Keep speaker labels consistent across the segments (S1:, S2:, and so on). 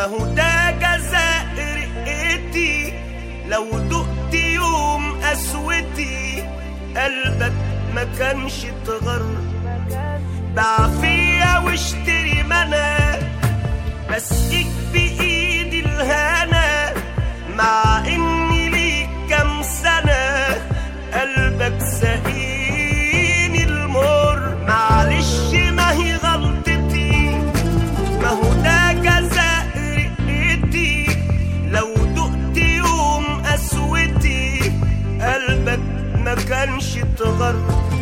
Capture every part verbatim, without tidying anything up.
S1: هو ده جزاء رقتي لو دقت يوم قسوتي، قلبك ما كانش اتغر بعافية واشتري منى، بسقيك بإيدي الهنا مع إني ليك كام سنة، قلبك سقيني المر. معلش ما هي غلطتي، ما هو ده جزاء رقتي لو دقت يوم قسوتي، قلبك ما كانش اتغر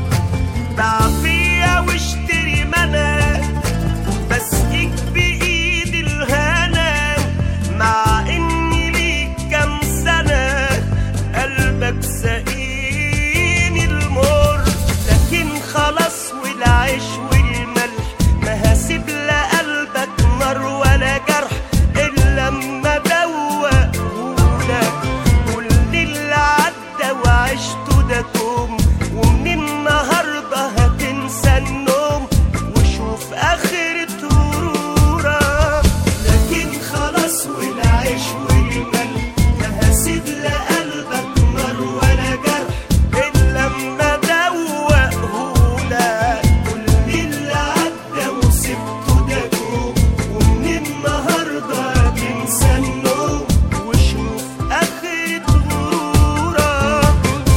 S1: بعافية واشتري منى، بسقيك بإيدي الهنا مع إني ليك كام سنة، قلبك سقيني المر. لكن خلاص والعيش والملح ما هسيب لا قلبك نار ولا جرح إلا لما دوقهولك كل اللي عدى وعشته ده كوم، ومن النهارده هتنسى النوم وشوف آخرة غرورك. لكن خلاص والعيش والملح ما هسيب لا قلبك نار ولا جرح إلا لما دوقهولك كل اللي عدى وسبته ده كوم، ومن النهارده هتنسى النوم وشوف آخرة غرورك.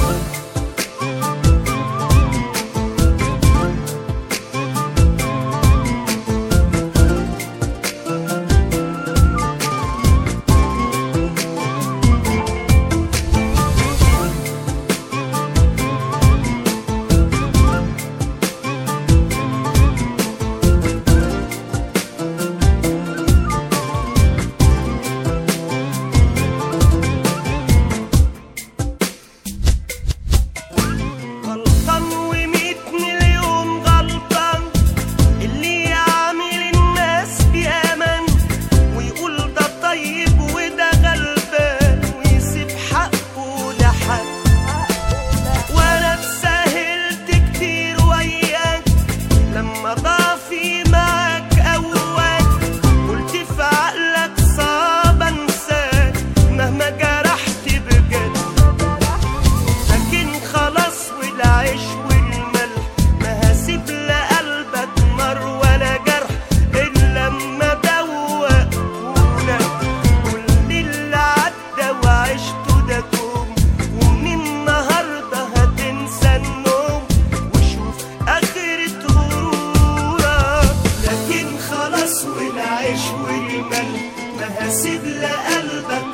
S1: غلطان وميت مليون غلطان اللي يعامل الناس بأمان ويقول ده طيب وده غلبان ويسيب حقه لحد، وانا اتساهلت كتير وياك لما ضعفي معاك قواك، قلت في عقلك صعب انساك مهما جرحت بجد. لكن خلاص والعيش والملح ما هسيب لا قلبك نار ولا جرح إلا لما دوقهولك كل اللي عدى وعشته ده كوم، ومن النهارده هتنسى النوم وشوف آخرة غرورك. لكن خلاص والعيش والملح ما هسيب لا قلبك